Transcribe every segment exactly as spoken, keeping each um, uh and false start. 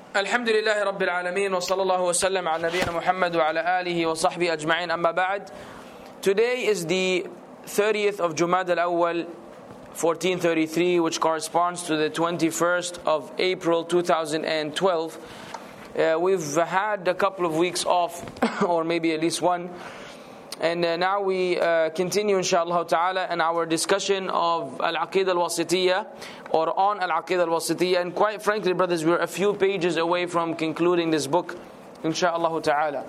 الحمد لله رب العالمين وصلى الله وسلم على نبينا محمد وعلى آله وصحبه أجمعين أما بعد. Today is the thirtieth of Jumad al-Awwal fourteen thirty-three, which corresponds to the twenty-first of April two thousand twelve. Uh, we've had a couple of weeks off, or maybe at least one, and uh, now we uh, continue inshallah ta'ala in our discussion of Al-Aqidah Al-Wasitiyya, or on Al-Aqidah Al-Wasitiyya. And quite frankly, brothers, we're a few pages away from concluding this book inshallah ta'ala.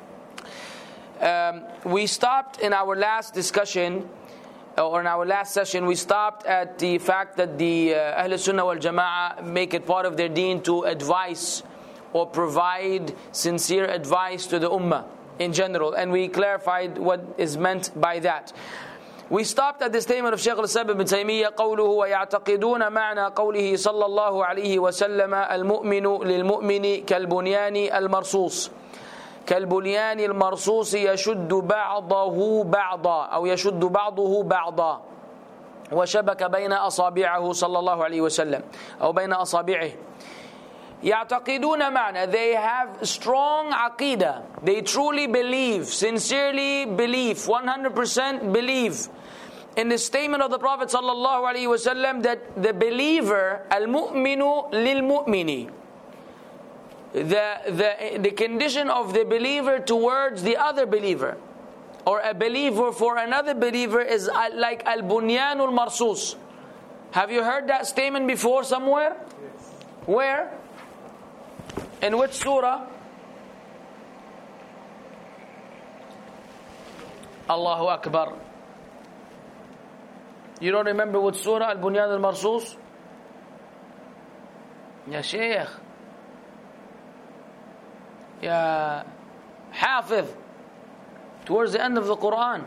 Um, we stopped in our last discussion, or in our last session, we stopped at the fact that the uh, Ahl Sunnah wal Jama'ah make it part of their deen to advise or provide sincere advice to the Ummah in general, and we clarified what is meant by that. We stopped at the statement of Shaykh al-Islam ibn Taymiyyah, قوله ويعتقدون معنى قوله صلى الله عليه وسلم المؤمن للمؤمن كالبنيان المرصوص كالبنيان المرصوص يشد بعضه بعضا أو يشد بعضه بعضا وشبك بين أصابعه صلى الله عليه وسلم أو بين أصابعه. يعتقدون معنى, they have strong aqidah, they truly believe, sincerely believe, one hundred percent believe in the statement of the Prophet sallallahu alaihi wasallam that the believer, al-mu'minu lil-mu'mini, the, the, the condition of the believer towards the other believer, or a believer for another believer, is like al-bunyanul marsus. Have you heard that statement before somewhere? Yes. Where? In which surah? Allahu Akbar. You don't remember which surah? Al-Bunyan al-Marsus? Ya Shaykh. Ya Hafiz. Towards the end of the Quran.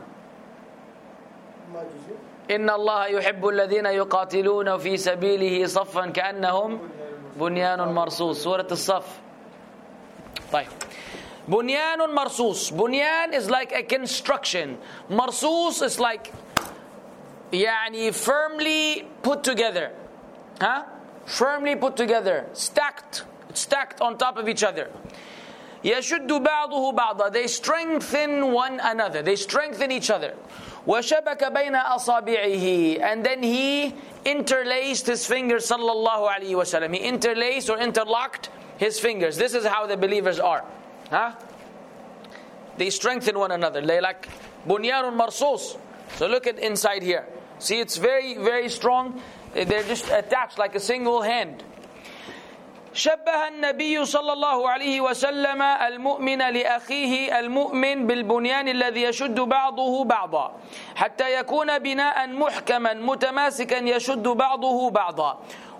إن الله يحب الذين يقاتلون في سبيله صفا كأنهم بنيان مرصوص. Surah As-Saff. طيب. Bunyanun marsus. Bunyan is like a construction. Marsus is like يعني firmly put together. Huh? Firmly put together. Stacked. Stacked on top of each other. يشد بعضه بعضا. They strengthen one another. They strengthen each other. وشبك بين أصابعه. And then he interlaced his fingers sallallahu alaihi wasallam. He interlaced or interlocked his fingers. This is how the believers are. Huh? They strengthen one another. They like bunyanun marsus. So look at inside here. See, it's very, very strong. They're just attached like a single hand. شبه النبي صلى الله عليه وسلم المؤمن لأخيه المؤمن بالبنيان الذي يشد بعضه بعضا حتى يكون بناء محكما متماسكا يشد بعضه بعضا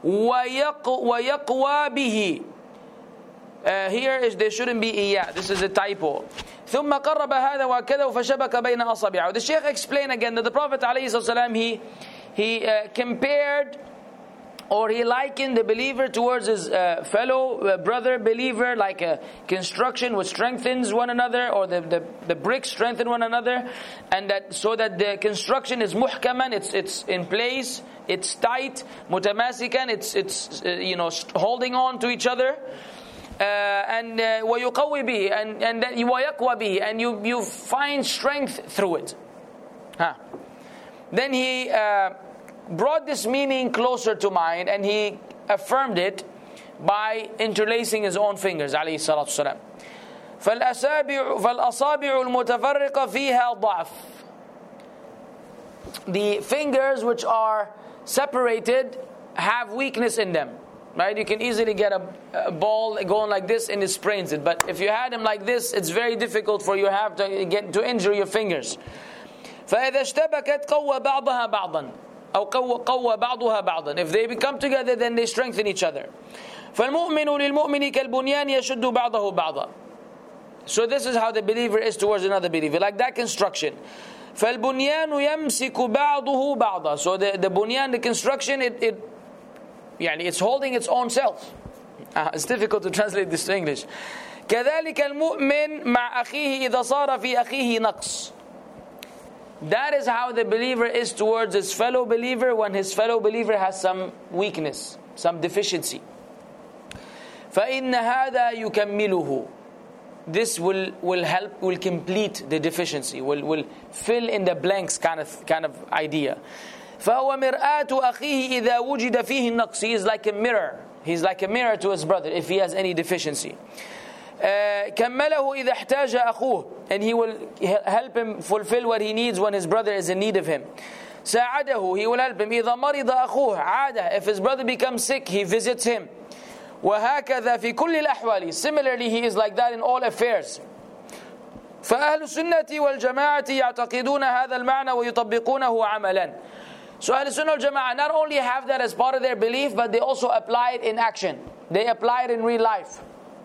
ويقوى به. Uh, here is there shouldn't be iya. This is a typo. ثم قرب هذا وكذا فشبك بين أصابعه. The Shaykh explained again that the Prophet عليه الصلاة والسلام he he uh, compared, or he likened the believer towards his uh, fellow uh, brother believer like a construction which strengthens one another, or the, the, the bricks strengthen one another, and that so that the construction is muhkaman, it's it's in place, it's tight, mutamasikan, it's it's uh, you know holding on to each other, uh, and ويقوي به, and and then ويقوى به, and you you find strength through it. Huh. Then he uh, brought this meaning closer to mind, and he affirmed it by interlacing his own fingers عليه الصلاة والسلام. فالأصابع فالأصابع المتفرقة فيها ضعف. The fingers which are separated have weakness in them. Right? You can easily get a, a ball going like this and it sprains it. But if you had them like this, it's very difficult for you to have to get to injure your fingers. فإذا اشتبكت قوى بعضها بعضا. أو قوى بعضها بعضا. If they become together, then they strengthen each other. فالمؤمن للمؤمن كالبنيان يشد بعضه بعضا. So this is how the believer is towards another believer, like that construction. فالبنيان يمسك بعضه بعضا. So the, the bunyan, the construction, it, it يعني it's holding its own self. Uh, it's difficult to translate this to English. كذلك المؤمن مع أخيه إذا صار في أخيه نقص. That is how the believer is towards his fellow believer when his fellow believer has some weakness, some deficiency. فإن هذا يكمله. This will will help, will complete the deficiency, will will fill in the blanks kind of kind of idea. فهو مرآة أخيه إذا وجد فيه النقص. He is like a mirror. He's like a mirror to his brother if he has any deficiency. Uh, كمله إذا احتاج أخوه, and he will help him fulfill what he needs when his brother is in need of him. ساعده, he will help him. إذا مرض أخوه عاده, if his brother becomes sick, he visits him. وهكذا في كل الأحوال. Similarly, he is like that in all affairs. فأهل السنة والجماعة يعتقدون هذا المعنى ويطبقونه عملا. So Ahl Sunnah wal Jama'ah not only have that as part of their belief, but they also apply it in action. They apply it in real life.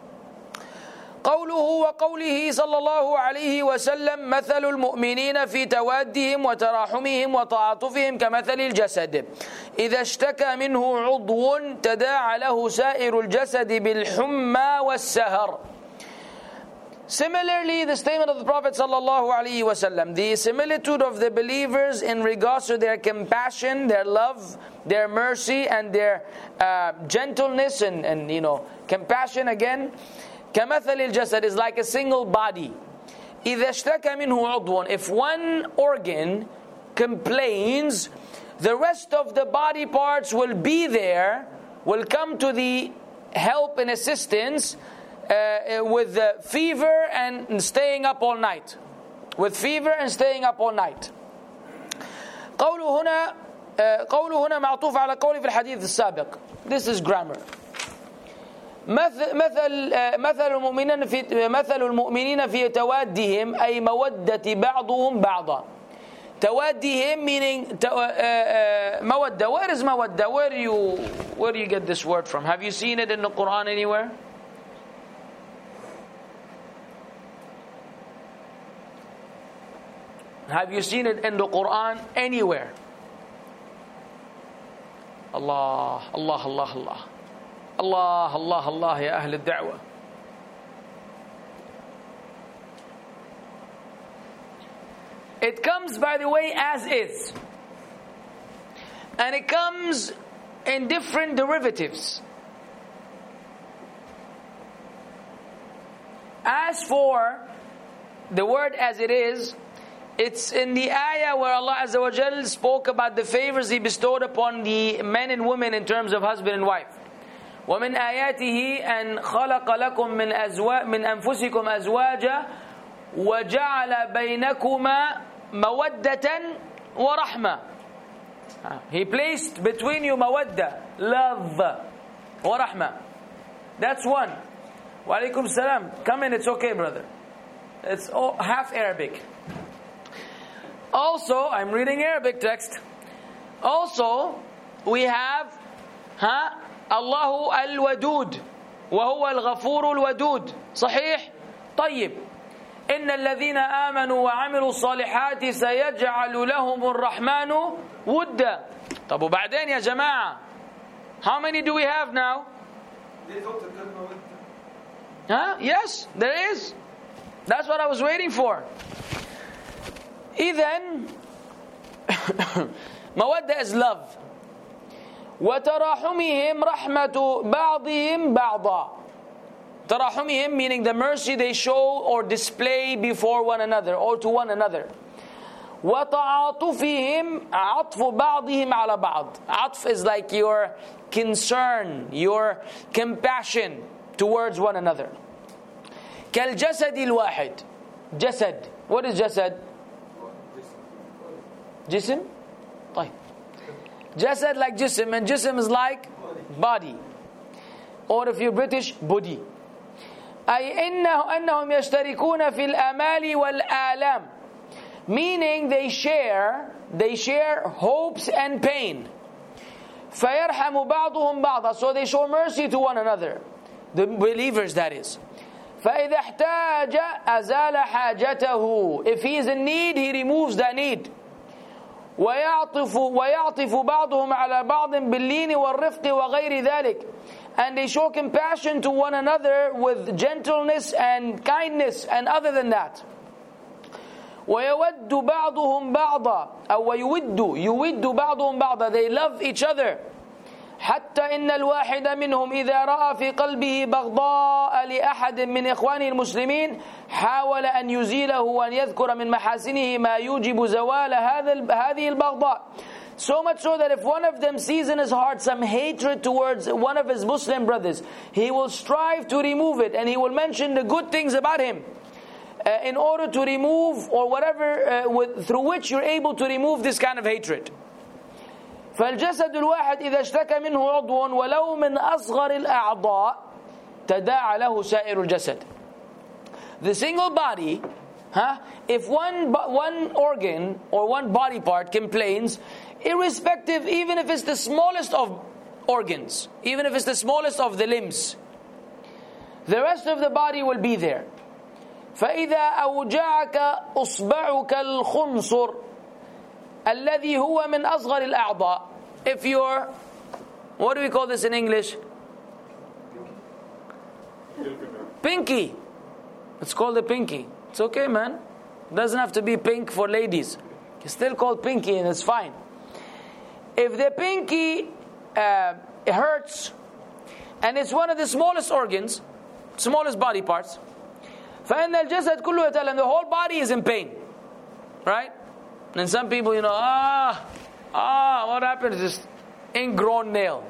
قوله وقوله صلى الله عليه وسلم مثل المؤمنين في توادهم وتراحمهم وتعاطفهم كمثل الجسد إذا اشتكى منه عضو تداعى له سائر الجسد بالحمى والسهر. Similarly, the statement of the Prophet sallallahu alaihi wasallam, the similitude of the believers in regards to their compassion, their love, their mercy, and their uh, gentleness and, and you know compassion again. كَمَثَلِ الْجَسَدِ is like a single body. إِذَا اشْتَكَ مِنْهُ عُضْوٌ. If one organ complains, the rest of the body parts will be there, will come to the help and assistance uh, with the fever and staying up all night. With fever and staying up all night. قوله هنا قوله هنا معطوف على قوله في الحديث السابق. This is grammar. مثل مثل مثل المؤمنين في مثل المؤمنين في توادهم أي مودة بعضهم بعضا. توادهم meaning مودة. Where is مودة? Where do you where do you get this word from? Have you seen it in the Quran anywhere? Have you seen it in the Quran anywhere? Allah, Allah, Allah, Allah. Allah, Allah, Allah, ya Ahl al-Da'wah. It comes, by the way, as is. And it comes in different derivatives. As for the word as it is, it's in the ayah where Allah Azza wa Jal spoke about the favors He bestowed upon the men and women in terms of husband and wife. وَمِنْ آيَاتِهِ أَنْ خَلَقَ لَكُم مِّنْ أَزْوَاجٍ مِّنْ أَنفُسِكُمْ أَزْوَاجًا وَجَعَلَ بَيْنَكُمَا مَوَدَّةً وَرَحْمَةً. He placed between you mawadda, love, wa rahmah. That's one. Wa alaikum salam. Come in, it's okay, brother. It's all, half Arabic. Also, I'm reading Arabic text. Also, we have huh, Allahu al-Wadud wa huwa al-Ghafur al-Wadud. صحيح؟ طيب. إن الذين آمنوا وعملوا الصالحات سيجعل لهم الرحمن ودا. طب وبعدين يا جماعة, how many do we have now? Huh? Yes, there is. That's what I was waiting for. إذن مودة is love. وتراحمهم رحمة بعضهم بعضا. تراحمهم meaning the mercy they show or display before one another or to one another. وتعاطفهم عطف بعضهم على بعض. عطف is like your concern, your compassion towards one another. كالجسد الواحد. جسد. What is جسد? جسم. طيب. جسد like جسم, and جسم is like body. Or if you're British, body. أي إنه أنهم يشتركون في الآمال والآلام. Meaning they share, they share hopes and pain. فيرحم بعضهم بعضا. So they show mercy to one another. The believers, that is. فإذا احتاج أزال حاجته. If he is in need, he removes that need. ويعطف ويعطف بعضهم على بعض باللين والرفق وغير ذلك. And they show compassion to one another with gentleness and kindness and other than that. ويود بعضهم بعضا أو يود يود بعضهم بعضا. They love each other. حتى إن الواحد منهم إذا رأى في قلبه بغضاء لأحد من إخوانه المسلمين حاول أن يزيله وأن يذكر من محاسنه ما يوجب زوال هذا هذه البغضاء. So much so that if one of them sees in his heart some hatred towards one of his Muslim brothers, he will strive to remove it, and he will mention the good things about him uh, in order to remove, or whatever uh, with, through which you're able to remove this kind of hatred. فالجسد الواحد إذا اشتكى منه عضو ولو من أصغر الأعضاء تداعى له سائر الجسد. The single body, huh? If one one organ or one body part complains, irrespective, even if it's the smallest of organs, even if it's the smallest of the limbs, the rest of the body will be there. فإذا أوجعك أصبعك الخنصر الذي هو من أصغر الأعضاء. If you're, what do we call this in English? Pinky. It's called a pinky. It's okay, man. It doesn't have to be pink for ladies. It's still called pinky and it's fine. If the pinky uh, hurts, and it's one of the smallest organs, smallest body parts, فإن الجسد كله يتألم. The whole body is in pain, right? And some people, you know, ah, ah, what happened? It's just ingrown nail.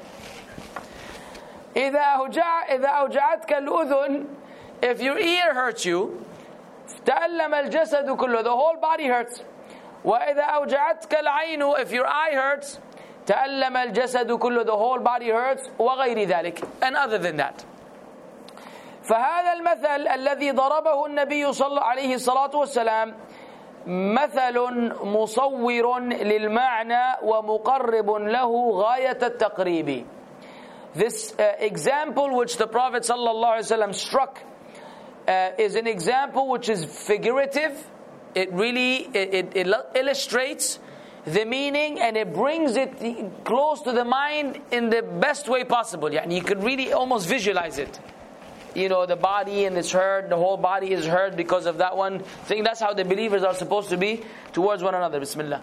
إذا أوجع إذا أوجعتك الأذن, if your ear hurts you, تألم الجسد كله. The whole body hurts. وإذا أوجعتك العين, if your eye hurts, تألم الجسد كله. The whole body hurts. وغير ذلك. And other than that. فهذا المثل الذي ضربه النبي صلى الله عليه الصلاة والسلام مثل مصور للمعنى ومقرب له غاية التقريب. This uh, example which the Prophet sallallahu alaihi wasallam struck uh, is an example which is figurative. It really it, it, it illustrates the meaning and it brings it close to the mind in the best way possible. Yani you could really almost visualize it. You know, the body and it's hurt, the whole body is hurt because of that one thing. That's how the believers are supposed to be towards one another. Bismillah.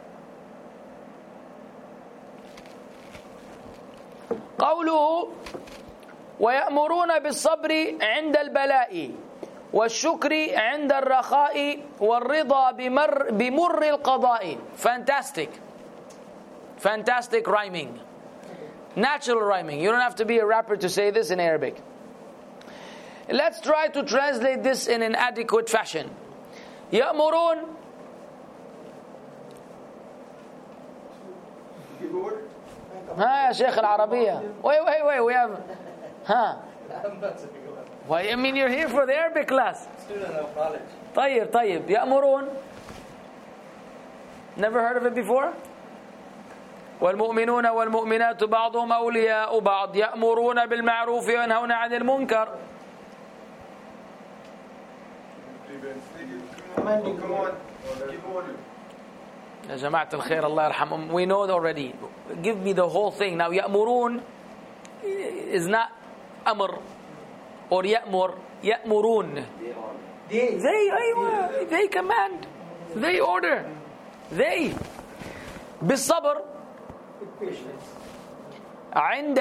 قوله ويأمرون بالصبر عند البلاء والشكر عند الرخاء والرضا بمر بمر القضاء. Fantastic. Fantastic rhyming. Natural rhyming. You don't have to be a rapper to say this in Arabic. Let's try to translate this in an adequate fashion. يأمرون. ها يا شيخ العربية. Wait, wait, wait. We have. ها. Why? I mean, you're here for the Arabic class. Student of college. طيب, طيب. يأمرون. Never heard of it before? والمؤمنون والمؤمنات بعضهم أولياء بعض يأمرون بالمعروف وينهون عن المنكر. يا جماعة الخير الله يرحمهم. We know it already. Give me the whole thing. Now يأمرون is not أمر or يأمر. يأمرون. They, أيوة, they command. They order. They. بالصبر. عند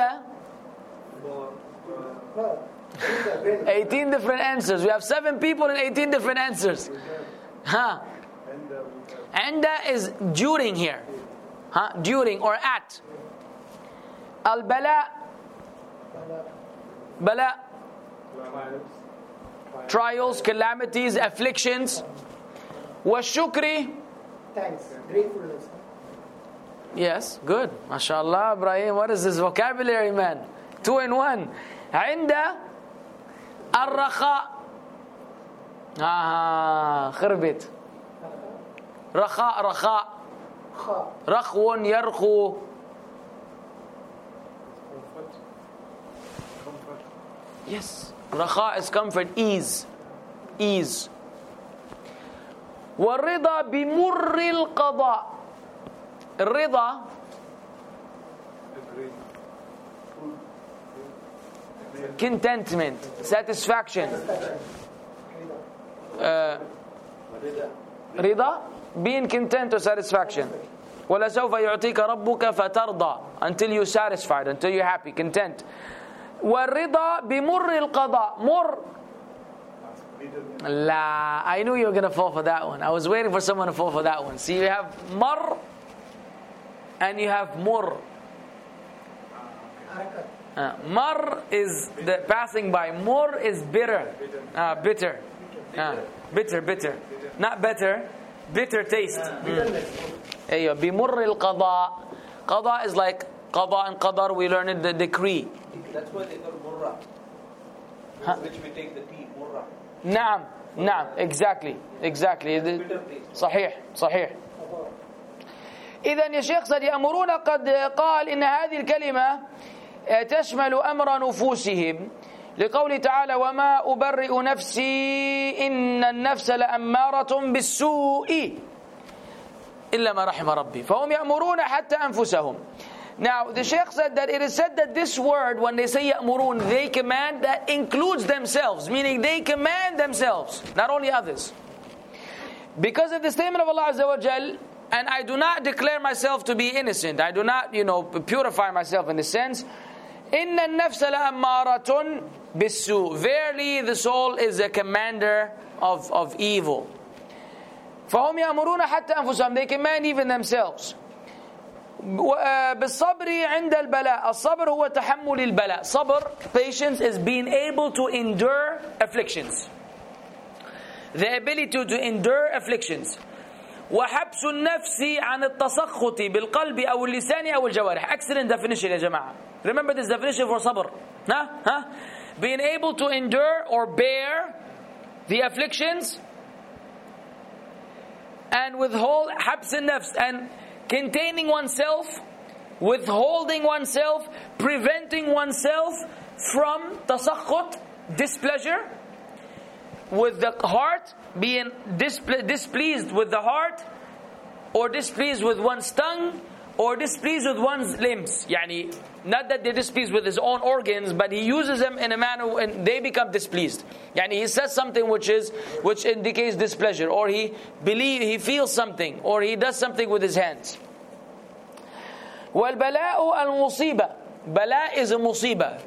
eighteen different answers. We have seven people and eighteen different answers. Huh? Anda is during here. Huh? During or at. Al-bala. Bala. Trials, calamities, afflictions. Wa-shukri. Thanks. Gratefulness. Yes, good. MashaAllah, Ibrahim. What is this vocabulary, man? Two in one. Inda الرخاء. آه خربت. رخاء رخاء. رخو يرخو. Yes. رخاء is comfort, ease. Ease. والرضا بمر القضاء. الرضا contentment, satisfaction. Uh, Rida, being content or satisfaction. وَلَسَوْفَ يُعْطِيكَ رَبُّكَ فَتَرْضَى, until you're satisfied, until you're happy, content. وَالرِّضَى بِمُرِّ الْقَضَاء. Mur. La, I knew you were going to fall for that one. I was waiting for someone to fall for that one. See, you have mar and you have mur. Uh, mar is the passing by. Mur is bitter. Uh, bitter. Uh, bitter, bitter. Not better. Bitter taste. Ayyo, bimurr al-qada. Qada is like qada and qadar. We learned the decree. That's why they call murra. Huh? Which we take the tea, murra. Naam, naam, exactly, exactly. صحيح, صحيح. إذن يا شيخ said يأمرون قد قال إن هذه الكلمة تشمل أمر نفوسهم لقوله تعالى وما أبرئ نفسي إن النفس لأمارة بالسوء إلا ما رحم ربي فهم يأمرون حتى أنفسهم. Now the Shaykh said that it is said that this word, when they say يأمرون, they command, that includes themselves, meaning they command themselves, not only others. Because of the statement of Allah Azza wa Jal, and I do not declare myself to be innocent, I do not, you know, purify myself in the sense, إِنَّ النَّفْسَ لَأَمَّارَةٌ بِالسُّوءِ, verily the soul is a commander of, of evil. فَهُمْ يَأْمُرُونَ حَتَّى أَنفُسَهُم, they command even themselves. بالصبر عند البلاء, الصبر هو تحمل البلاء. Sabr, patience, is being able to endure afflictions, the ability to, to endure afflictions. وحبس النفس عن التسخط بالقلب أو اللسان أو الجوارح. Excellent definition يا جماعة. Remember this definition for sabr. Huh? Huh? Being able to endure or bear the afflictions and withhold حبس النفس, and containing oneself, withholding oneself, preventing oneself from tasakhut, displeasure, with the heart, being disple- displeased with the heart, or displeased with one's tongue, or displeased with one's limbs. Yani, not that they're displeased with his own organs, but he uses them in a manner and they become displeased. Yani, he says something which is which indicates displeasure, or he believe he feels something, or he does something with his hands. وَالْبَلَاءُ الْمُصِيبَةُ, bala is a musibah.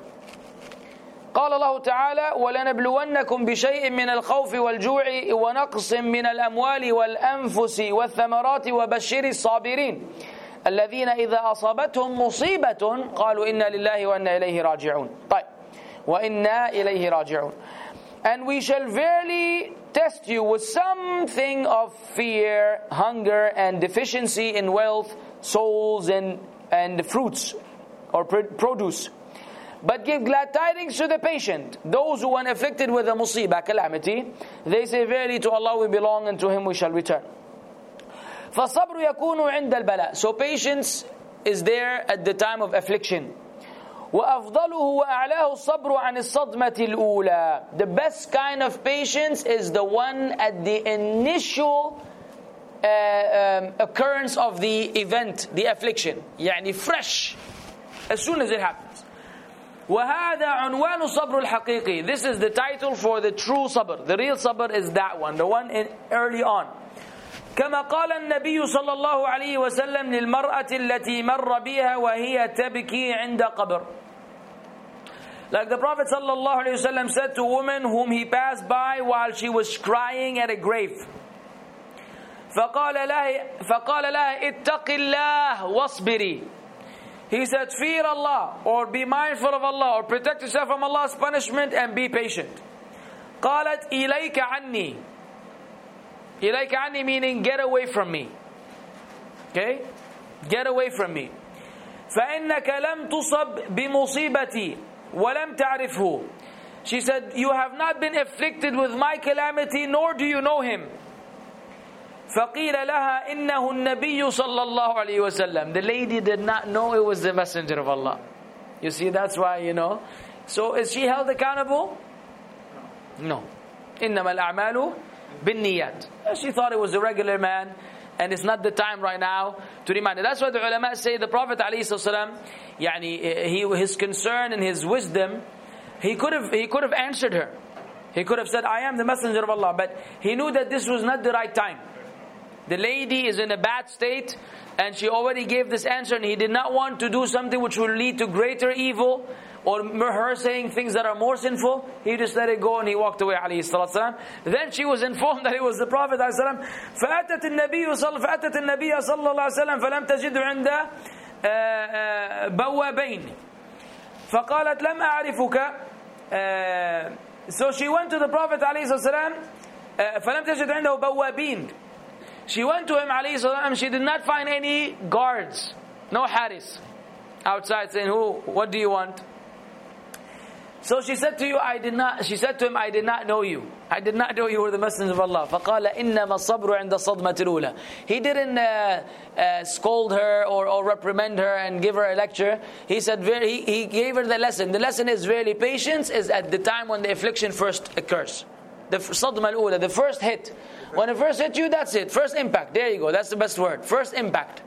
قال الله تعالى وَلَنَبْلُوَنَّكُمْ بِشَيْءٍ مِّنَ الْخَوْفِ وَالْجُوعِ وَنَقْصٍ مِّنَ الْأَمْوَالِ وَالْأَنفُسِ وَالثَّمَرَاتِ وَبَشِّرِ الصَّابِرِينَ الَّذِينَ إِذَا أَصَابَتْهُمْ مُصِيبَةٌ قَالُوا إِنَّا لِلَّهِ وَإِنَّا إِلَيْهِ رَاجِعُونَ. طيب. وَإِنَّا إِلَيْهِ رَاجِعُونَ. And we shall verily test you with something of fear, hunger, and deficiency in wealth, souls, and, and fruits, or produce. But give glad tidings to the patient, those who, when afflicted with a musibah, calamity, they say, verily to Allah we belong and to Him we shall return. فَالصَّبْرُ يَكُونُ عِنْدَ الْبَلَاءِ. So patience is there at the time of affliction. وَأَفْضَلُهُ وَأَعْلَاهُ الصَّبْرُ عَنِ الصَّدْمَةِ الْأُولَى. The best kind of patience is the one at the initial uh, um, occurrence of the event, the affliction. يعني fresh, as soon as it happens. وَهَذَا عُنْوَانُ الصَّبْرُ الْحَقِيقِي. This is the title for the true sabr. The real sabr is that one, the one in early on. كما قال النبي صلى الله عليه وسلم للمرأة التي مر بها وهي تبكي عند قبر. Like the Prophet صلى الله عليه وسلم said to a woman whom he passed by while she was crying at a grave. فقال لها فقال لها اتق الله واصبري. He said, fear Allah, or be mindful of Allah, or protect yourself from Allah's punishment, and be patient. قالت إليك عني. إليك عني meaning get away from me. Okay? Get away from me. فإنك لم تصب بمصيبتي ولم تعرفه. She said, you have not been afflicted with my calamity, nor do you know him. فقيل لها إنه النبي صلى الله عليه وسلم. The lady did not know it was the messenger of Allah. You see, that's why, you know. So is she held accountable? No. إنما الأعمال بالنيات. She thought it was a regular man, and it's not the time right now to remind her. That's why the ulama say the Prophet ﷺ, يعني, he, his concern and his wisdom, he could have he could have answered her. He could have said, I am the messenger of Allah, but he knew that this was not the right time. The lady is in a bad state and she already gave this answer, and he did not want to do something which will lead to greater evil, or her saying things that are more sinful. He just let it go and he walked away, alayhi salatu wasalam. Then she was informed that it was the Prophet alayhi salam. فأتت النبي صلى فأتت النبي صلى الله عليه وسلم فلم تجد عنده بوابين فقالت لم أعرفك. So she went to the Prophet alayhi salam. فلم تجد عنده بوابين. She went to him alayhi salam. She did not find any guards, no haris outside saying, "Who? What do you want?" So she said to you, I did not. She said to him, I did not know you. I did not know you were the Messenger of Allah. فَقَالَ إِنَّمَا الصَّبْرُ عِنْدَ الصَّدْمَةِ الْأُولَى. He didn't uh, uh, scold her or, or reprimand her and give her a lecture. He said, very, he, he gave her the lesson. The lesson is really patience is at the time when the affliction first occurs. The صَدْمَةِ الْأُولَى, the first hit. When it first hit you, that's it. First impact. There you go. That's the best word. First impact.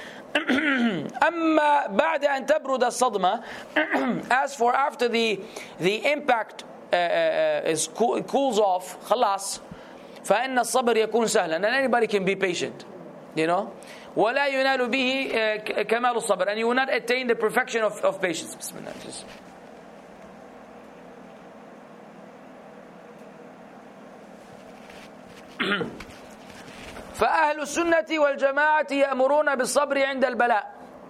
أما بعد أن تبرد الصدمة. As for after the the impact uh, uh, is cool, cools off, خلاص, فإن الصبر يكون سهلا, and anybody can be patient, you know. ولا ينال به كمال الصبر, and you will not attain the perfection of, of patience. بسم الله. Just. فأهل السنة والجماعة يأمرون بالصبر عند البلاء.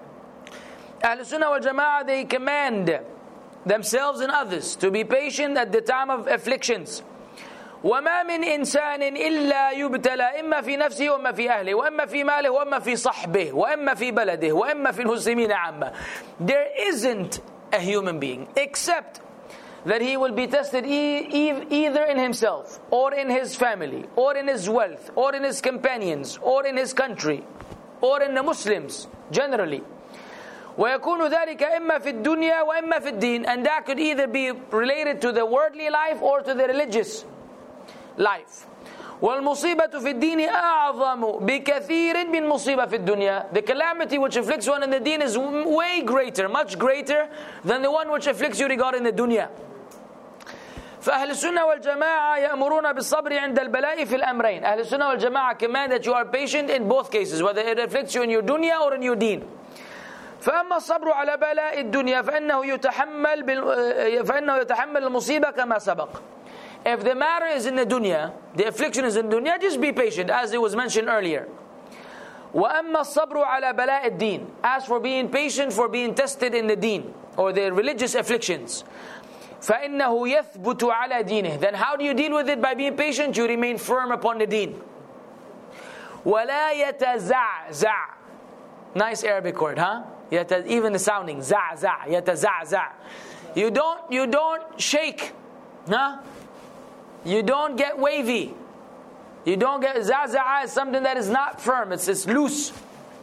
أهل السنة والجماعة, they command themselves and others to be patient at the time of afflictions. وما من إنسان إلا يبتلى إما في نفسه وإما في أهله وإما في ماله وإما في صحبه وإما في بلده وإما في المسلمين عامة. There isn't a human being except that he will be tested e- e- either in himself, or in his family, or in his wealth, or in his companions, or in his country, or in the Muslims generally. ويكون ذلك إما في الدنيا وإما في الدين, and that could either be related to the worldly life or to the religious life. والمصيبة في الدين أعظم بكثير من مصيبة في الدنيا. The calamity which afflicts one in the deen is way greater, much greater than the one which afflicts you regarding the dunya. فأهل السنة والجماعة يأمرون بالصبر عند البلاء في الأمرين. أهل السنة والجماعة command that you are patient in both cases, whether it afflicts you in your dunya or in your deen. فأما الصبر على بلاء الدنيا فإنه يتحمل بال... فإنه يتحمل المصيبة كما سبق. If the matter is in the dunya, the affliction is in the dunya, just be patient, as it was mentioned earlier. وأما الصبر على بلاء الدين. As for being patient for being tested in the deen, or the religious afflictions, فإنه يثبت على دينه. Then how do you deal with it? By being patient, you remain firm upon the deen. ولا يتزعزع. Nice Arabic word, huh? يتز... Even the sounding, زعزع, يتزعزع. You don't, you don't shake, huh? You don't get wavy. You don't get زعزع is something that is not firm. It's just loose.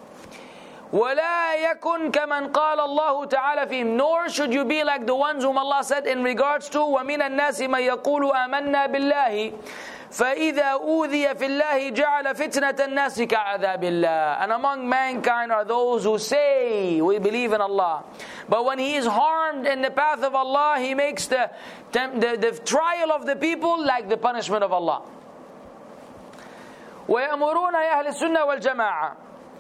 وَلَا يَكُنْ كَمَنْ قَالَ اللَّهُ تَعَالَى فِيهِمْ. Nor should you be like the ones whom Allah said in regards to وَمِنَ النَّاسِ مَنْ يَقُولُ آمَنَّا بِاللَّهِ فَإِذَا أُوذِيَ فِي اللَّهِ جَعَلَ فِتْنَةَ النَّاسِ كَعَذَابِ اللَّهِ. And among mankind are those who say, we believe in Allah, but when he is harmed in the path of Allah, he makes the, the, the trial of the people like the punishment of Allah. وَيَأْمُرُونَ أَهْلِ السُنَّةِ وَالْجَمَاعَةِ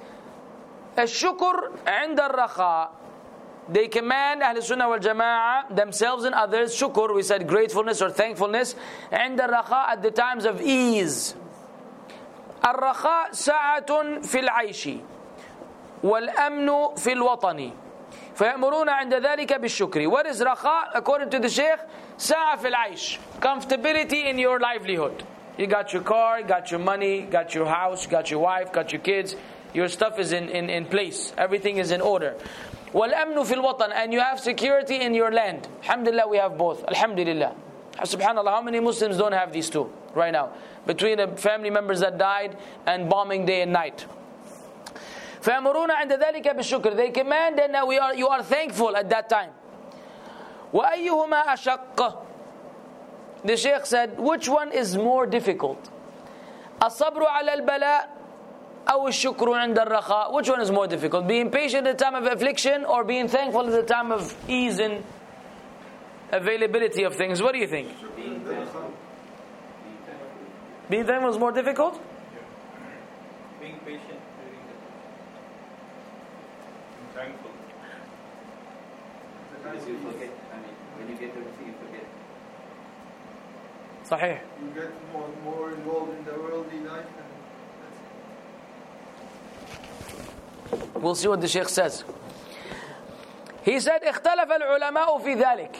الشكر عند الرخاء. They command Ahl Sunnah wal Jama'ah themselves and others, shukr, we said gratefulness or thankfulness, عند الرخاء, at the times of ease. الرخاء سعة في العيش والأمن في الوطن فيأمرون عند ذلك بالشكر. What is رخاء? According to the Shaykh, سعة في العيش, comfortability in your livelihood. You got your car, got your money, got your house, got your wife, got your kids. Your stuff is in, in, in place. Everything is in order. وَالْأَمْنُ فِي الْوَطَنِ, and you have security in your land. Alhamdulillah, we have both. Alhamdulillah. Subhanallah, how many Muslims don't have these two right now? Between the family members that died and bombing day and night. فَيَأْمُرُونَ عِنْدَ ذَلِكَ بِالشُّكْرِ. They command and we are, you are thankful at that time. وَأَيُّهُمَا أَشَقَّ. The Shaykh said, which one is more difficult? الصَّبْرُ عَلَى الْبَلَاءِ أو الشكر عند الرخاء. Which one is more difficult? Being patient at the time of affliction or being thankful at the time of ease and availability of things? What do you think? Being thankful is more difficult? Being patient during the Thankful. Because you forget. I mean, when you get everything, you forget. صحيح. You get more more involved in the worldly life, and We'll see what the Sheikh says. He said اختلف العلماء في ذلك.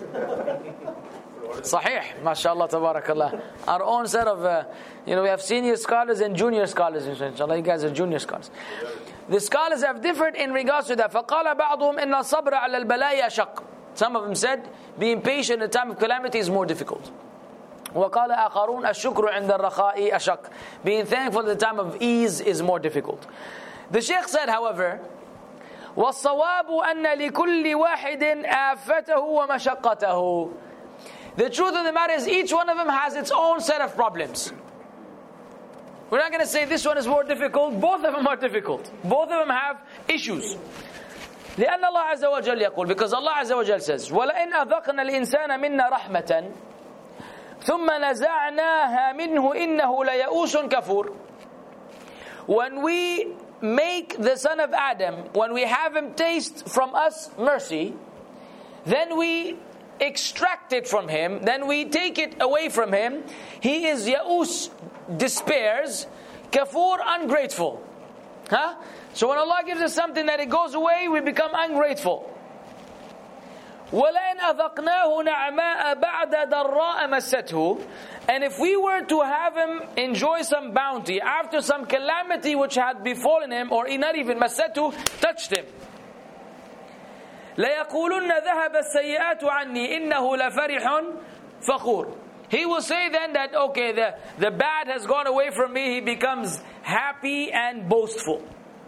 صحيح. ما شاء الله تبارك الله. Our own set of, uh, you know, we have senior scholars and junior scholars. Inshallah, you guys are junior scholars. The scholars have differed in regards to that. فقال بعضهم إن الصبر على البلاء أشق. Some of them said being patient in the time of calamity is more difficult. وقال آخرون الشكر عند الرخاء أشق. Being thankful at the time of ease is more difficult. The Sheikh said, however, والصواب أن لكل واحد آفته ومشقته. The truth of the matter is each one of them has its own set of problems. We're not going to say this one is more difficult. Both of them are difficult. Both of them have issues. لأن الله عز وجل يقول, because Allah عز وجل says, وَلَئِنْ أَذَقْنَا الْإِنسَانَ مِنَّا رَحْمَةً ثُمَّ نَزَعْنَاهَا مِنْهُ إِنَّهُ لَيَئُوسٌ كَفُورٌ. When we make the son of Adam, when we have him taste from us mercy, then we extract it from him, then we take it away from him, he is ya'us, despairs, kafur, ungrateful. Huh? So when Allah gives us something that it goes away, we become ungrateful. وَلَئِنْ أَذَقْنَاهُ نَعْمَاءَ بَعْدَ دَرَّاءَ مَسَّتْهُ. And if we were to have him enjoy some bounty after some calamity which had befallen him, or not even مَسَّتْهُ, touched him, لَيَقُولُنَّ ذَهَبَ السَّيِّئَاتُ عَنِّي إِنَّهُ لَفَرِحٌ فَخُورٌ. He will say then that, okay, the, the bad has gone away from me. He becomes happy and boastful.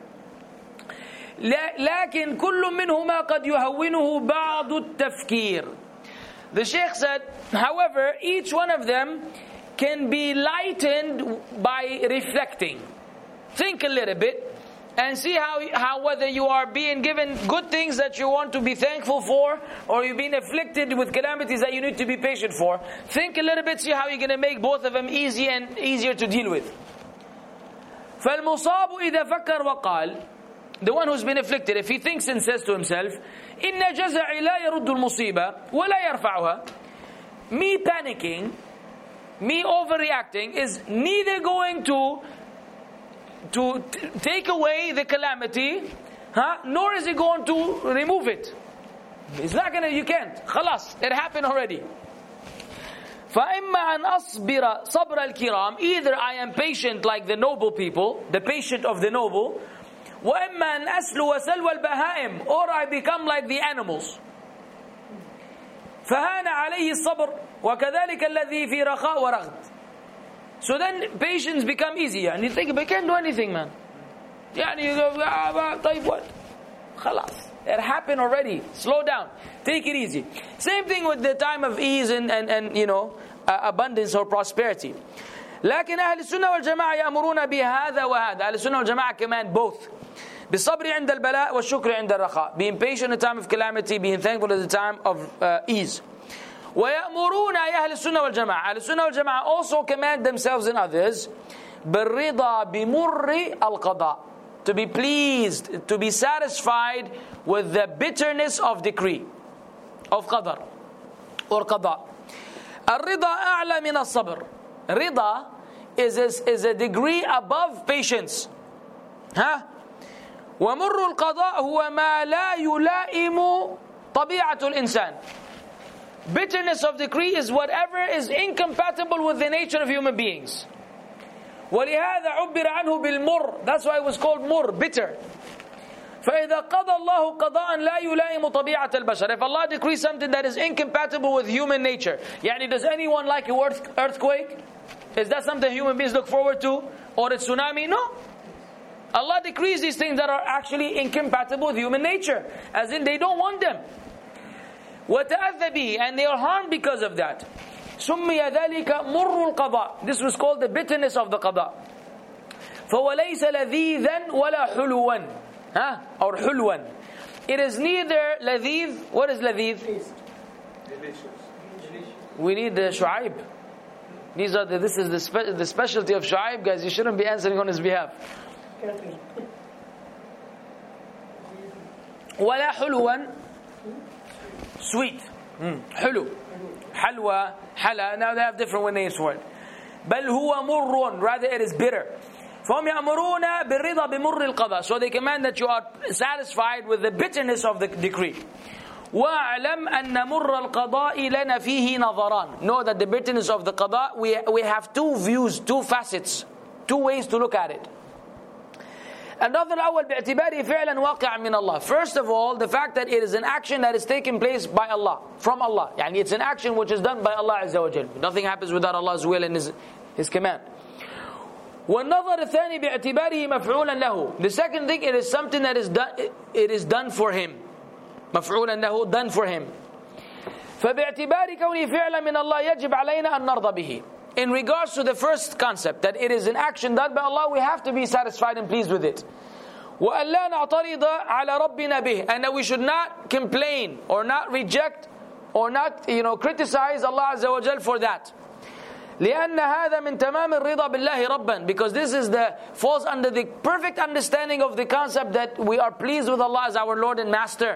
لكن كل منهما قد يهونه بعض التفكير. The Sheikh said, however, each one of them can be lightened by reflecting. Think a little bit and see how, how whether you are being given good things that you want to be thankful for, or you've been afflicted with calamities that you need to be patient for. Think a little bit, see how you're going to make both of them easy and easier to deal with. فالمصاب إذا فكر وقال, the one who's been afflicted, if he thinks and says to himself, إن جزعي لا يرد المصيبة ولا يرفعها. Me panicking, me overreacting is neither going to to t- take away the calamity, huh? Nor is it going to remove it. It's not gonna, you can't. خلاص, it happened already. فإما أن أصبر صبر الكرام. Either I am patient like the noble people, the patient of the noble, وإما أن أسلو وسلوى البهائم, or I become like the animals. فهان عليه الصبر وكذلك الذي في رخاء ورغد. So then patience become easier, and you think, but I can't do anything, man. يعني you go, طيب what? خلاص, it happened already. Slow down, take it easy. Same thing with the time of ease and and, and you know uh, abundance or prosperity. لكن أهل السنة والجماعة يأمرون بهذا وهذا. أهل السنة والجماعة command both. بالصبر عند البلاء والشكر عند الرخاء. Being patient in the time of calamity, being thankful at the time of uh, ease. ويأمرون أهل السنة والجماعة. أهل السنة والجماعة also command themselves and others بالرضا بمر القضاء. To be pleased, to be satisfied with the bitterness of decree, of qadar or qada. الرضا أعلى من الصبر. Rida is a, is a degree above patience. ها؟ ومر القضاء هو ما لا يلائم طبيعة الإنسان. Bitterness of decree is whatever is incompatible with the nature of human beings. ولهذا عبر عنه بالمر. That's why it was called mur, bitter. فإذا قضى الله قضاء لا يلائم طبيعة البشر. If Allah decrees something that is incompatible with human nature, يعني does anyone like an earth, earthquake? Is that something human beings look forward to? Or a tsunami? No. Allah decrees these things that are actually incompatible with human nature, as in they don't want them. وتأذى به, and they are harmed because of that. سمي ذلك مر القضاء. This was called the bitterness of the qada. فوليس لذيذا ولا حلوا. Huh? Or حلوا. It is neither لذيذ. What is لذيذ? delicious. We need the Shu'aib. These are the, this is the, spe- the specialty of Shu'aib, guys. You shouldn't be answering on his behalf. ولا حلوا sweet. Mm. حلو. حلوى, حلا. Now they have different names for it. بل هو مر. Rather it is bitter. فهم يأمرون بالرضا بمر القضاء. So they command that you are satisfied with the bitterness of the decree. وَاعْلَمْ أَنَّ مُرَّ الْقَضَاءِ لَنَا فِيهِ نَظَرًا. Know that the bitterness of the qada, we, we have two views, two facets, two ways to look at it. النظر الأول باعتباره فعلا واقعا من Allah. First of all, the fact that it is an action that is taking place by Allah, from Allah. يعني it's an action which is done by Allah Azza wa Jal. Nothing happens without Allah's will and His, His command. والنظر الثاني باعتباره مفعولا له. The second thing, it is something that is done, it is done for Him. مفعولا له, done for Him. فباعتبار كونه فعلا من الله يجب علينا أن نرضى به. In regards to the first concept, that it is an action done by Allah, we have to be satisfied and pleased with it. وَأَلَّا نَعْتَرِضَ عَلَى رَبِّنَا بِهِ. And that we should not complain or not reject or not, you know, criticize Allah Azza wa Jal for that. لأن هذا من تمام الرضا بالله ربا. Because this is the falls under the perfect understanding of the concept that we are pleased with Allah as our Lord and Master.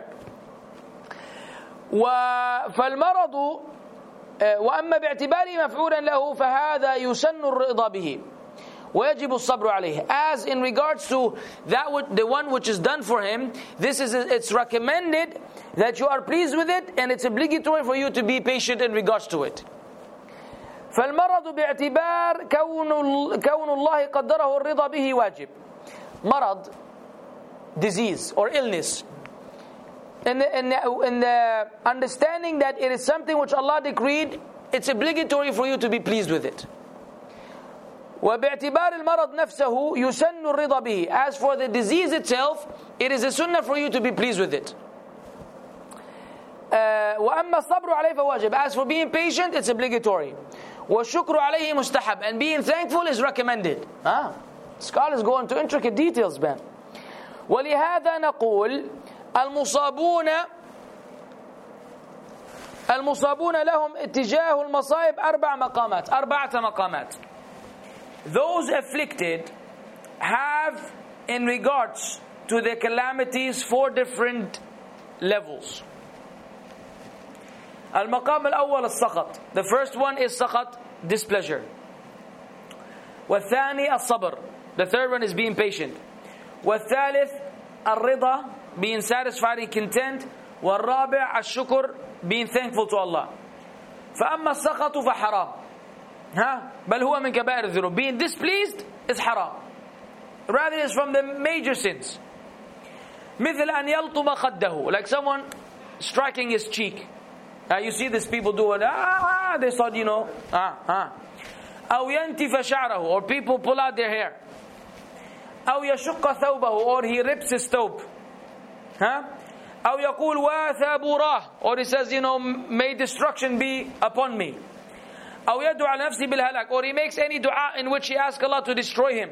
فالمرض وأما باعتباره مفعولا له فهذا يسن الرضا به ويجب الصبر عليه. As in regards to that, the one which is done for him, this is it's recommended that you are pleased with it, and it's obligatory for you to be patient in regards to it. فالمرض باعتبار كون كون الله قدره الرضا به واجب. مرض, disease or illness. In the, in, the, in the understanding that it is something which Allah decreed, it's obligatory for you to be pleased with it. وباعتبار المرض نفسه يسن الرضا به. As for the disease itself, it is a sunnah for you to be pleased with it. Uh, وأما الصبر عليه فواجب. As for being patient, it's obligatory. والشكر عليه مستحب. And being thankful is recommended. Ah, scholars go into intricate details, man. ولهذا نقول المصابون المصابون لهم اتجاه المصائب أربع مقامات أربعة مقامات. Those afflicted have, in regards to the calamities, four different levels. المقام الأول السخط. The first one is سخط, displeasure. والثاني الصبر. The third one is being patient. والثالث الرضا, being satisfied and content. والرابع الشكر, being thankful to Allah. فأما السخط فحرام. ها بل هو من كبائر الذنوب. Being displeased is haram. Rather, it is from the major sins. مثل أن يلطم خده, like someone striking his cheek. Uh, you see these people do it. Ah, ah, they thought, you know. Ah, ah. أو ينتف شعره, or people pull out their hair. أو يشق ثوبه, or he rips his thobe. Huh? أو يقول وثابوراه, or he says, you know, may destruction be upon me. أو يدعو على نفسه بالهلاك, or he makes any dua in which he asks Allah to destroy him.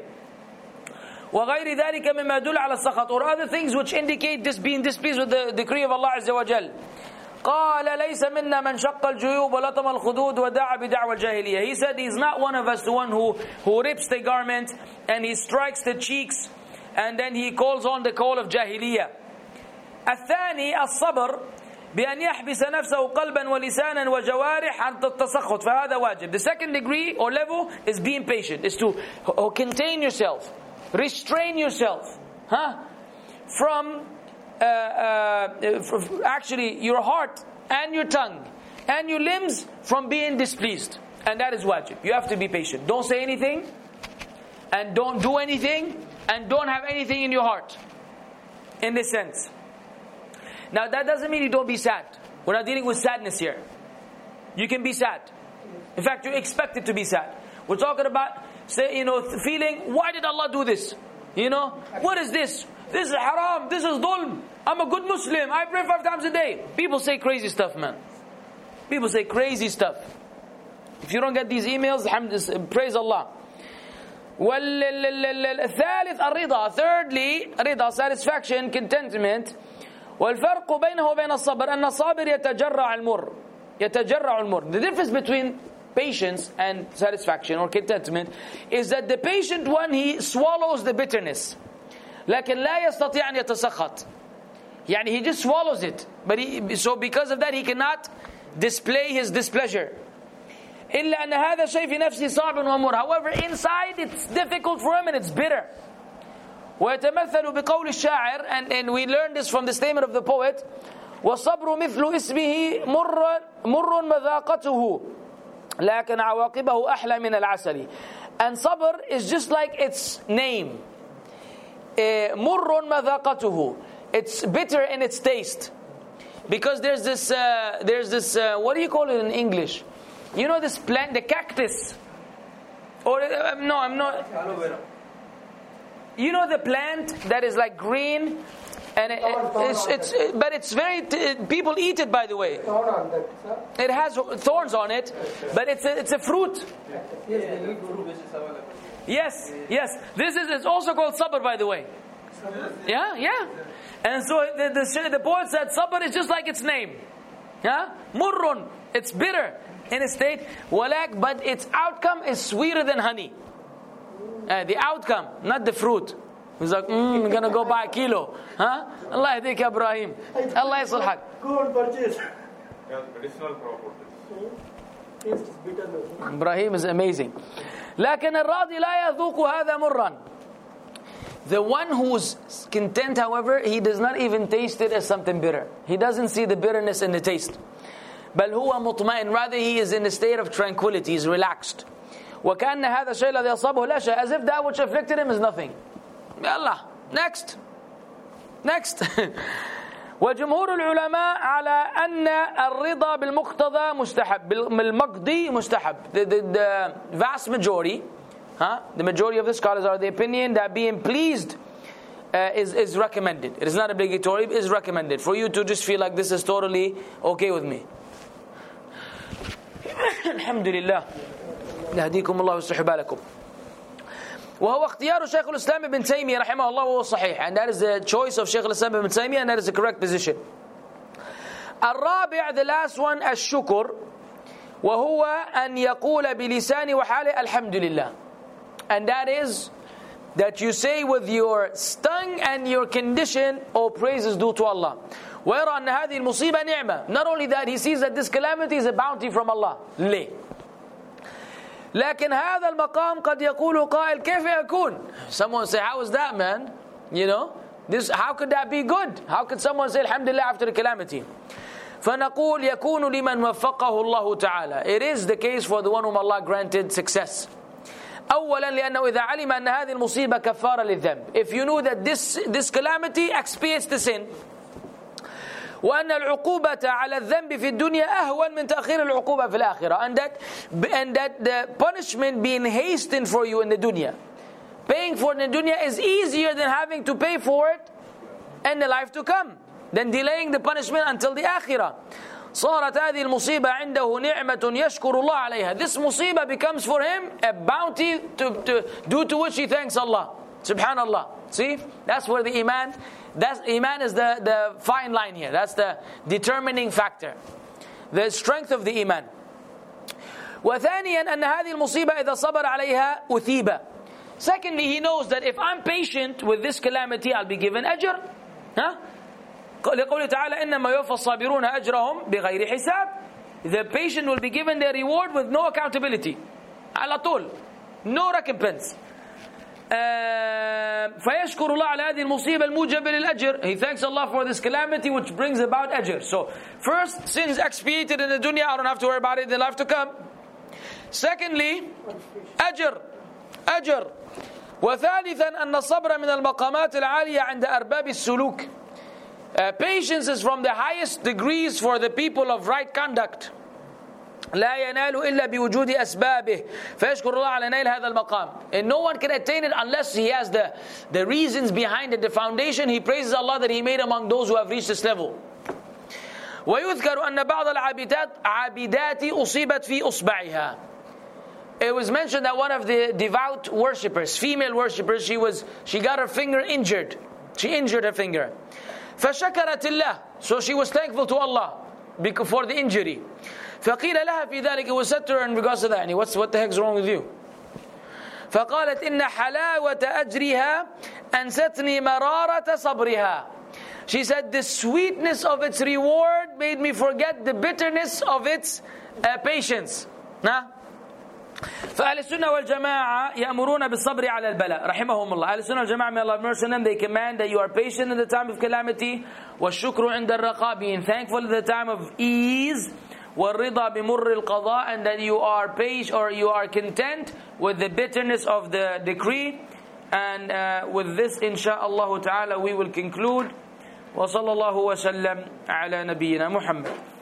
وغير ذلك مما يدل على السخط, or other things which indicate this being displeased with the decree of Allah Azza wa Jal. قال ليس منا من شق الجيوب ولطم الخدود ودعا بدعوى الجاهلية. He said he's not one of us, the one who, who rips the garment and he strikes the cheeks and then he calls on the call of jahiliyyah. الثاني الصبر بأن يحبس نفسه قلبا ولسانا وجوارح عن التسخط فهذا واجب. The second degree or level is being patient, is to contain yourself, restrain yourself, huh? From uh, uh, actually your heart and your tongue and your limbs from being displeased, and that is wajib. You have to be patient. Don't say anything and don't do anything and don't have anything in your heart, in this sense. Now that doesn't mean you don't be sad. We're not dealing with sadness here. You can be sad. In fact, you're expected to be sad. We're talking about, say, you know, feeling, why did Allah do this? You know, what is this? This is haram, this is dhulm. I'm a good Muslim, I pray five times a day. People say crazy stuff, man. People say crazy stuff. If you don't get these emails, praise Allah. والثالث الرضا. Thirdly, رضا, satisfaction, contentment. والفرق بينه وبين الصبر أن الصابر يتجرع المر يتجرع المر. The difference between patience and satisfaction or contentment is that the patient one, he swallows the bitterness. لكن لا يستطيع أن يتسخط. يعني he just swallows it. But he, so because of that he cannot display his displeasure. إلا أن هذا شيء في نفسه صعب ومر. However, inside it's difficult for him and it's bitter. ويتمثل بقول الشاعر, and, and we learn this from the statement of the poet, والصبر مثل اسمه مر مر مذاقته لكن عواقبه أحلى من العسل. And sabr is just like its name. مر مذاقته. It's bitter in its taste. Because there's this, uh, there's this, uh, what do you call it in English? You know this plant, the cactus? Or, uh, no, I'm not. Aloe vera. You know the plant that is like green? And it, it, it's, it's, it, but it's very, t- people eat it, by the way. Thorn on that, sir. It has thorns on it, but it's a, it's a fruit. Yes, they eat fruit. Yes, yes. This is it's also called sabr, by the way. Yeah, yeah. And so the, the, the poet said sabr is just like its name. Yeah? Murrun. It's bitter in its state. Walak, but its outcome is sweeter than honey. Uh, the outcome, not the fruit. He's like, mm, I'm going to go buy a kilo. Huh? Allah yahdik ya Ibrahim. Allah yaslahak. Go and purchase. Yeah, medicinal properties. Taste is bitterness. Ibrahim is amazing. لكن الراضي لا يذوق هذا مرًا. The one who's content, however, he does not even taste it as something bitter. He doesn't see the bitterness in the taste. بل هو مطمئن. Rather, he is in a state of tranquility. He's relaxed. وكأن هذا الشيء الذي أصابه لا شيء. As if that which afflicted him is nothing. Allah. Next. Next. وجمهور العلماء على أن الرضا بالمقتضى مستحب. بالمقضي مستحب. The, the, the vast majority, huh? the majority of the scholars are the opinion that being pleased uh, is, is recommended. It is not obligatory, it is recommended. For you to just feel like this is totally okay with me. Alhamdulillah. يهديكم الله ويصلح بالكم. وهو اختيار شيخ الإسلام ابن تيمية رحمه الله وهو صحيح. And that is the choice of Shaykh al-Islam ibn Taymiyyah, and that is the correct position. الرابع, the last one, الشكر, وهو أن يقول بلسان وحاله الحمد لله. And that is that you say with your tongue and your condition, all praise is due to Allah. ويرى أن هذه المصيبة نعمة. Not only that, he sees that this calamity is a bounty from Allah. ليه؟ لكن هذا المقام قد يقول قائل كيف يكون? Someone say, how is that, man? You know, this, how could that be good? How could someone say alhamdulillah after the calamity? فنقول يكون لمن وفقه الله تعالى. It is the case for the one whom Allah granted success. أولا لأنه إذا علم أن هذه المصيبة كفارة للذنب. If you knew that this, this calamity expiates the sin, وأن العقوبة على الذنب في الدنيا أهون من تأخير العقوبة في الآخرة, and that and that the punishment being hastened for you in the dunya, paying for it in the dunya is easier than having to pay for it in the life to come, than delaying the punishment until the akhirah. صارت هذه المصيبة عنده نعمة يشكر الله عليها. This musibah becomes for him a bounty to, to, due to which he thanks Allah. Subhanallah. See, that's where the iman, that's iman is the, the fine line here. That's the determining factor, the strength of the iman. وثانيا أن هذه المصيبة إذا صبر عليها أثيبة. Secondly, he knows that if I'm patient with this calamity, I'll be given ajr. Huh? لقوله تعالى إنما يوفى الصابرون أجرهم بغير حساب. The patient will be given their reward with no accountability. على طول. No recompense. Uh, فيشكر الله على هذه المصيبة الموجبة للأجر. He thanks Allah for this calamity which brings about ajr. So first, sins expiated in the dunya, I don't have to worry about it in the life to come. Secondly, ajr. Ajr. وثالثا أن الصبر من المقامات العالية عند أرباب السلوك. Uh, patience is from the highest degrees for the people of right conduct. لا ينال إلا بوجود أسبابه فيشكر الله على نيل هذا المقام. And no one can attain it unless he has the, the reasons behind it, the foundation. He praises Allah that He made among those who have reached this level. ويذكر أن بعض العابدات عابدات أصيبت في أصبعها. It was mentioned that one of the devout worshippers, female worshippers, she was she got her finger injured. She injured her finger. فشكرت الله. So she was thankful to Allah for the injury. فقيل لها في ذلك, it was said to her in regards to that, يعني, what's, what the heck's wrong with you? فقالت إن حلاوة أجرها أنستني مرارة صبرها. She said the sweetness of its reward made me forget the bitterness of its uh, patience. Nah? فأهل السنة والجماعة يأمرون بالصبر على البلاء رحمهم الله. أهل السنة والجماعة, may Allah have mercy on them, they command that you are patient in the time of calamity, والشكر عند الرخاء, being thankful in the time of ease, والرضا بمر القضاء, and that you are patient or you are content with the bitterness of the decree. And uh, with this, insha'Allah ta'ala, we will conclude. وصلى الله وسلم على نبينا محمد.